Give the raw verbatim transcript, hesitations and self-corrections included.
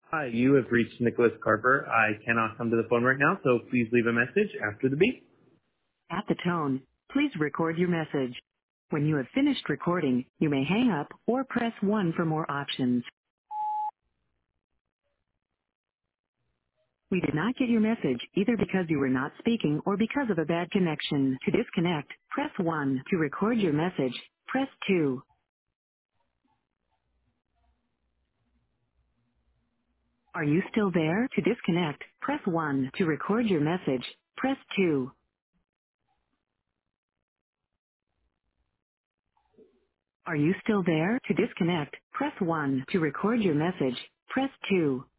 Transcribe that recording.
Hi, you have reached Nicholas Carver. I cannot come to the phone right now, so please leave a message after the beep. At the tone, please record your message. When you have finished recording, you may hang up or press one for more options. We did not get your message either because you were not speaking or because of a bad connection. To disconnect, press one. To record your message, press two. Are you still there? To disconnect, press one. To record your message, press two. Are you still there? To disconnect, press one. To record your message, press two.